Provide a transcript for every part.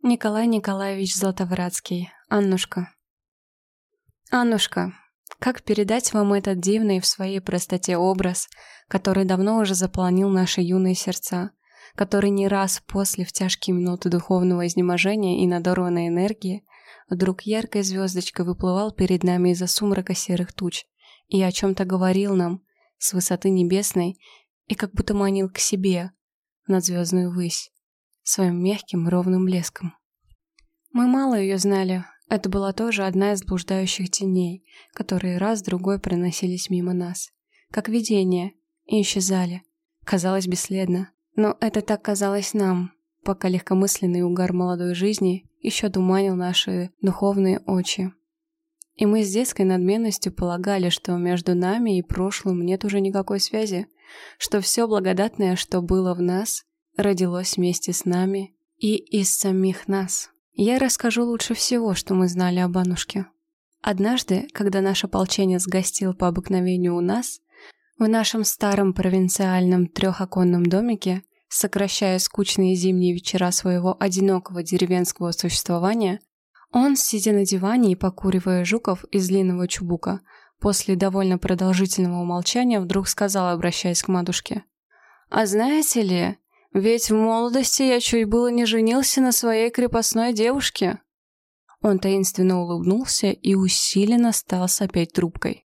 Николай Николаевич Златовратский. Аннушка. Аннушка, как передать вам этот дивный в своей простоте образ, который давно уже заполонил наши юные сердца, который не раз после в тяжкие минуты духовного изнеможения и надорванной энергии вдруг яркой звездочкой выплывал перед нами из-за сумрака серых туч и о чем-то говорил нам с высоты небесной и как будто манил к себе над звездную высь своим мягким ровным блеском. Мы мало ее знали, это была тоже одна из блуждающих теней, которые раз-другой проносились мимо нас, как видение, и исчезали, казалось бесследно. Но это так казалось нам, пока легкомысленный угар молодой жизни еще туманил наши духовные очи. И мы с детской надменностью полагали, что между нами и прошлым нет уже никакой связи, что все благодатное, что было в нас, родилось вместе с нами и из самих нас. Я расскажу лучше всего, что мы знали об Аннушке. Однажды, когда наш ополченец гостил по обыкновению у нас, в нашем старом провинциальном трехоконном домике, сокращая скучные зимние вечера своего одинокого деревенского существования, он, сидя на диване и покуривая жуков из длинного чубука, после довольно продолжительного молчания вдруг сказал, обращаясь к матушке: «А знаете ли, ведь в молодости я чуть было не женился на своей крепостной девушке». Он таинственно улыбнулся и усиленно стал сопеть трубкой.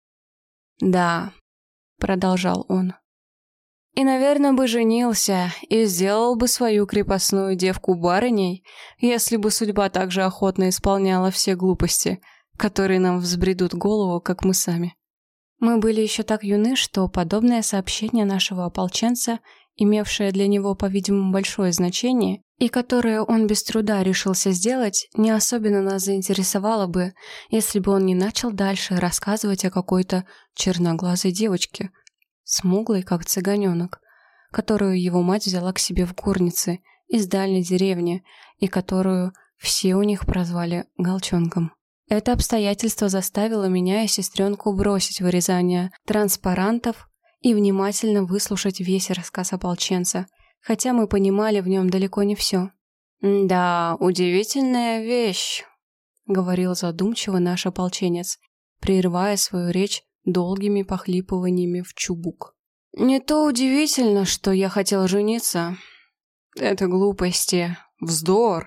«Да», — продолжал он, — «и, наверное, бы женился и сделал бы свою крепостную девку барыней, если бы судьба так же охотно исполняла все глупости, которые нам взбредут в голову, как мы сами». Мы были еще так юны, что подобное сообщение нашего ополченца, имевшее для него, по-видимому, большое значение, и которое он без труда решился сделать, не особенно нас заинтересовало бы, если бы он не начал дальше рассказывать о какой-то черноглазой девочке, смуглой, как цыганенок, которую его мать взяла к себе в горнице из дальней деревни и которую все у них прозвали Галчонком. Это обстоятельство заставило меня и сестренку бросить вырезание транспарантов и внимательно выслушать весь рассказ ополченца, хотя мы понимали в нем далеко не все. «Да, удивительная вещь», — говорил задумчиво наш ополченец, прерывая свою речь долгими похлипываниями в чубук. «Не то удивительно, что я хотел жениться. Это глупости, вздор.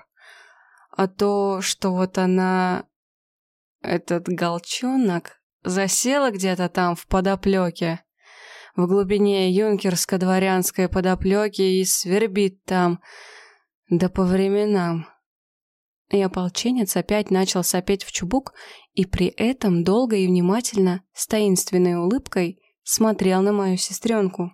А то, что вот она, этот галчонок, засела где-то там в подоплеке, в глубине юнкерско-дворянской подоплеки и свербит там, да по временам». И ополченец опять начал сопеть в чубук и при этом долго и внимательно, с таинственной улыбкой, смотрел на мою сестренку.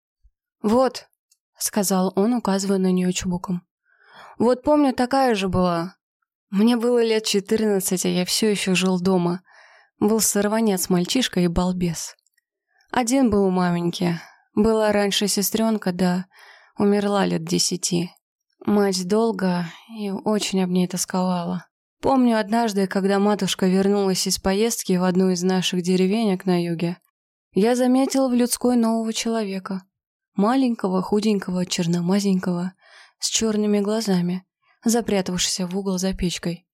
«Вот», — сказал он, указывая на нее чубуком, — «вот помню, такая же была. Мне было лет 14, а я все еще жил дома. Был сорванец, мальчишка и балбес. Один был у маменьки. Была раньше сестренка, да умерла лет 10. Мать долго и очень об ней тосковала. Помню однажды, когда матушка вернулась из поездки в одну из наших деревенек на юге, я заметил в людской нового человека. Маленького, худенького, черномазенького, с черными глазами, запрятавшегося в угол за печкой.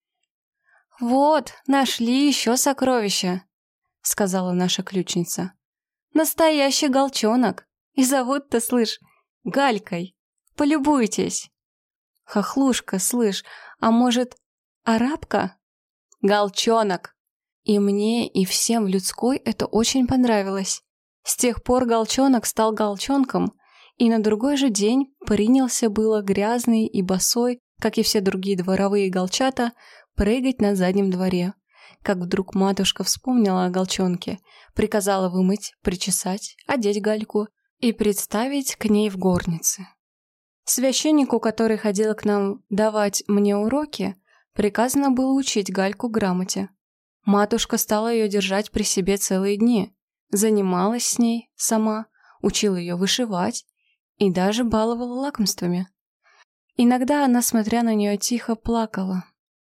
«Вот, нашли еще сокровища», — сказала наша ключница. «Настоящий галчонок. И зовут-то, слышь, Галькой. Полюбуйтесь». «Хохлушка, слышь, а может, арабка?» «Галчонок». И мне, и всем в людской это очень понравилось. С тех пор галчонок стал галчонком, и на другой же день принялся было грязный и босой, как и все другие дворовые галчата, прыгать на заднем дворе. Как вдруг матушка вспомнила о галчонке, приказала вымыть, причесать, одеть Гальку и представить к ней в горнице. Священнику, который ходил к нам давать мне уроки, приказано было учить Гальку грамоте. Матушка стала ее держать при себе целые дни, занималась с ней сама, учила ее вышивать и даже баловала лакомствами. Иногда она, смотря на нее, тихо плакала.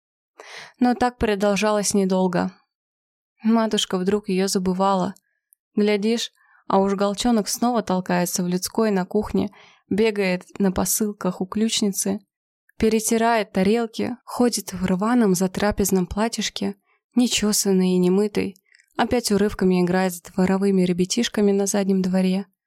Но так продолжалось недолго. Матушка вдруг ее забывала. Глядишь, а уж галчонок снова толкается в людской на кухне, бегает на посылках у ключницы, перетирает тарелки, ходит в рваном затрапезном платьишке, нечесанный и немытый, опять урывками играет с дворовыми ребятишками на заднем дворе,